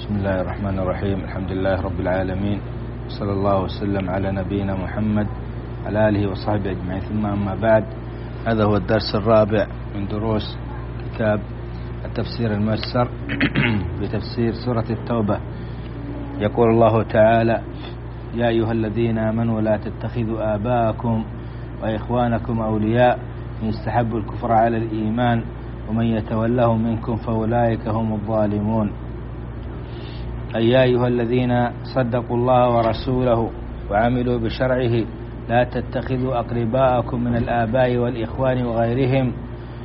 بسم الله الرحمن الرحيم. الحمد لله رب العالمين، صلى الله وسلم على نبينا محمد على آله وصحبه أجمعين، ثم أما بعد. هذا هو الدرس الرابع من دروس كتاب التفسير الميسر بتفسير سورة التوبة. يقول الله تعالى: يا أيها الذين آمنوا لا تتخذوا آباءكم وإخوانكم أولياء إن استحبوا الكفر على الإيمان ومن يتولهم منكم فأولئك هم الظالمون. أي يا أيها الذين صدقوا الله ورسوله وعملوا بشرعه لا تتخذوا أقرباءكم من الآباء والإخوان وغيرهم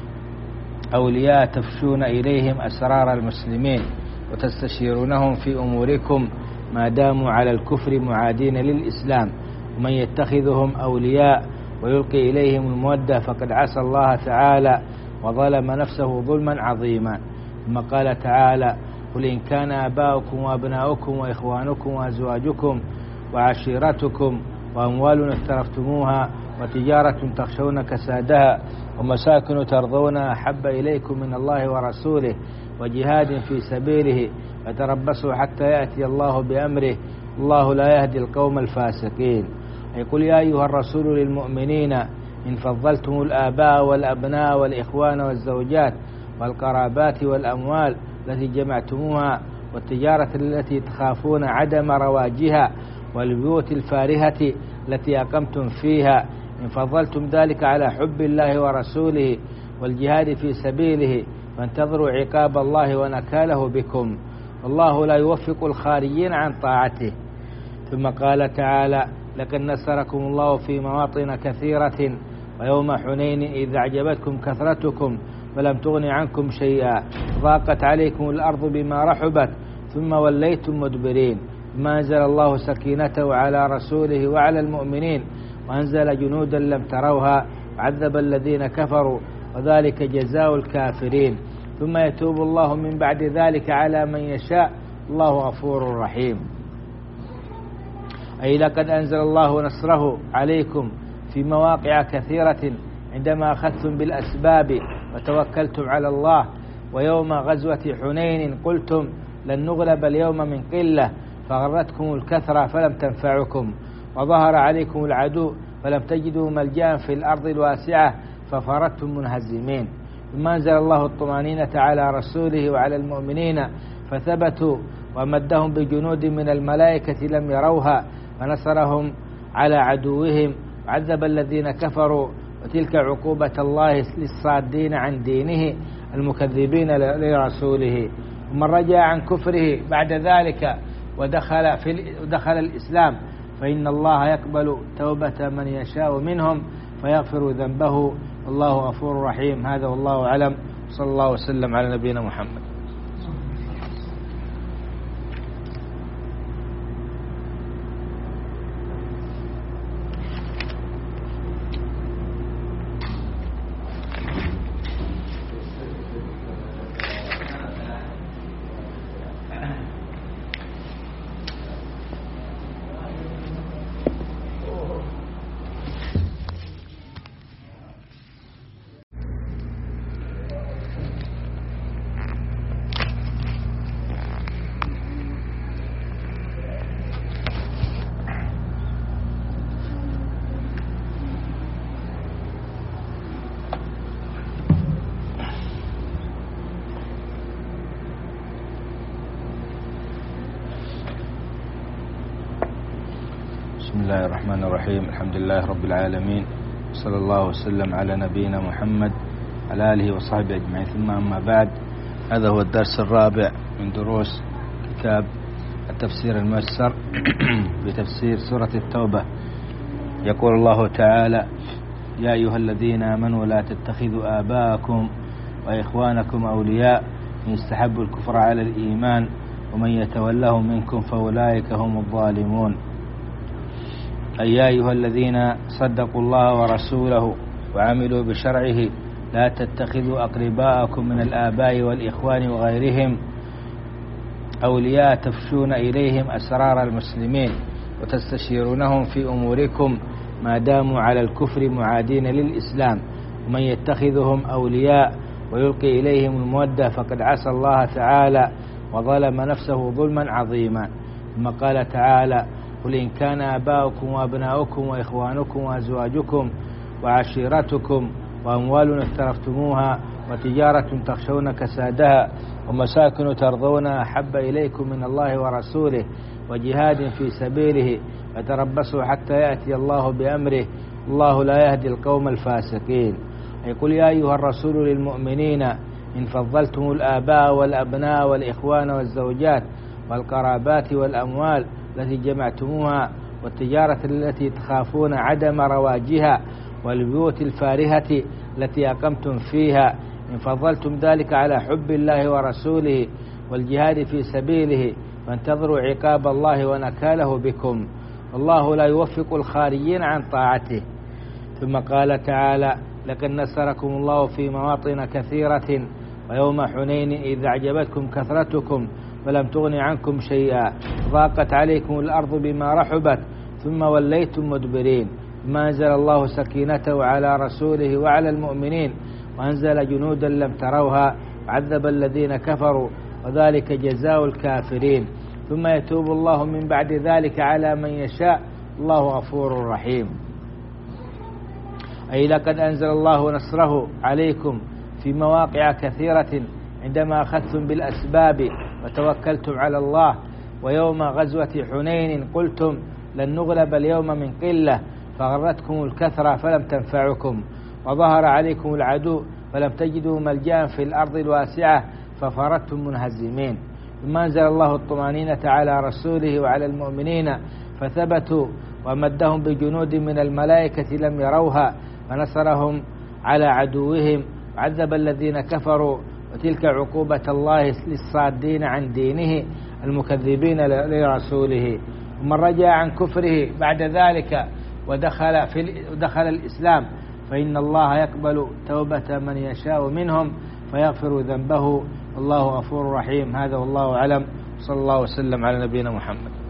أولياء تفشون إليهم أسرار المسلمين وتستشيرونهم في أموركم ما داموا على الكفر معادين للإسلام، ومن يتخذهم أولياء ويلقي إليهم المودة فقد عصى الله تعالى وظلم نفسه ظلما عظيما. ثم قال تعالى: قل إن كان آباؤكم وأبناؤكم وإخوانكم وأزواجكم وعشيرتكم وأموال اقترفتموها وتجارة تخشون كسادها ومساكن ترضونها أحب إليكم من الله ورسوله وجهاد في سبيله فتربصوا حتى يأتي الله بأمره الله لا يهدي القوم الفاسقين. يقول: يا أيها الرسول للمؤمنين إن فضلتم الآباء والأبناء والإخوان والزوجات والقرابات والأموال التي جمعتموها والتجارة التي تخافون عدم رواجها والبيوت الفارهة التي أقمتم فيها، إن فضلتم ذلك على حب الله ورسوله والجهاد في سبيله فانتظروا عقاب الله ونكاله بكم، والله لا يوفق الخارجين عن طاعته. ثم قال تعالى: لقد نصركم الله في مواطن كثيرة ويوم حنين إذ أعجبتكم كثرتكم فلم تغن عنكم شيئا ضاقت عليكم الأرض بما رحبت ثم وليتم مدبرين، ثم أنزل الله سكينته على رسوله وعلى المؤمنين وأنزل جنودا لم تروها وعذب الذين كفروا وذلك جزاء الكافرين، ثم يتوب الله من بعد ذلك على من يشاء الله غفور رحيم. أي لقد أنزل الله نصره عليكم في مواقع كثيرة عندما أخذتم بالأسباب وتوكلتم على الله، ويوم غزوة حنين قلتم لن نغلب اليوم من قلة فغرتكم الكثرة فلم تنفعكم وظهر عليكم العدو فلم تجدوا ملجأ في الأرض الواسعة ففررتم منهزمين، ثم أنزل الله الطمأنينة على رسوله وعلى المؤمنين فثبتوا ومدهم بجنود من الملائكة لم يروها فنصرهم على عدوهم وعذب الذين كفروا، وتلك عقوبة الله للصادين عن دينه المكذبين لرسوله. ومن رجع عن كفره بعد ذلك ودخل الإسلام فإن الله يقبل توبة من يشاء منهم فيغفر ذنبه والله غفور رحيم. هذا والله أعلم، صلى الله وسلم على نبينا محمد. بسم الله الرحمن الرحيم. الحمد لله رب العالمين، صلى الله وسلم على نبينا محمد على آله وصحبه أجمعين، ثم أما بعد. هذا هو الدرس الرابع من دروس كتاب التفسير الميسر بتفسير سورة التوبة. يقول الله تعالى: يا أيها الذين آمنوا لا تتخذوا آباءكم وإخوانكم أولياء إن استحبوا الكفر على الإيمان ومن يتولهم منكم فأولئك هم الظالمون. أي يا أيها الذين صدقوا الله ورسوله وعملوا بشرعه لا تتخذوا أقرباءكم من الآباء والإخوان وغيرهم أولياء تفشون إليهم أسرار المسلمين وتستشيرونهم في أموركم ما داموا على الكفر معادين للإسلام، ومن يتخذهم أولياء ويلقي إليهم المودة فقد عصى الله تعالى وظلم نفسه ظلما عظيما. ثم قال تعالى: قل إن كان آباؤكم وأبناؤكم وإخوانكم وأزواجكم وعشيرتكم وأموال اقترفتموها وتجارة تخشون كسادها ومساكن ترضونها أحب إليكم من الله ورسوله وجهاد في سبيله فتربصوا حتى يأتي الله بأمره الله لا يهدي القوم الفاسقين. يقول: يا أيها الرسول للمؤمنين إن فضلتم الآباء والأبناء والإخوان والزوجات والقرابات والأموال التي جمعتموها والتجارة التي تخافون عدم رواجها والبيوت الفارهة التي أقمتم فيها، إن فضلتم ذلك على حب الله ورسوله والجهاد في سبيله فانتظروا عقاب الله ونكاله بكم، والله لا يوفق الخارجين عن طاعته. ثم قال تعالى: لقد نصركم الله في مواطن كثيرة ويوم حنين إذ أعجبتكم كثرتكم فلم تغن عنكم شيئا ضاقت عليكم الأرض بما رحبت ثم وليتم مدبرين، ثم أنزل الله سكينته على رسوله وعلى المؤمنين وأنزل جنودا لم تروها وعذب الذين كفروا وذلك جزاء الكافرين، ثم يتوب الله من بعد ذلك على من يشاء الله غفور رحيم. أي لقد أنزل الله نصره عليكم في مواقع كثيرة عندما أخذتم بالأسباب وتوكلتم على الله، ويوم غزوة حنين قلتم لن نغلب اليوم من قلة فغرتكم الكثرة فلم تنفعكم، وظهر عليكم العدو فلم تجدوا ملجأ في الأرض الواسعة ففررتم منهزمين، ثم أنزل الله الطمأنينة على رسوله وعلى المؤمنين فثبتوا ومدهم بجنود من الملائكة لم يروها فنصرهم على عدوهم وعذب الذين كفروا، وتلك عقوبة الله للصادين عن دينه المكذبين لرسوله. ومن رجع عن كفره بعد ذلك ودخل الإسلام فإن الله يقبل توبة من يشاء منهم فيغفر ذنبه والله غفور رحيم. هذا والله أعلم، صلى الله وسلم على نبينا محمد.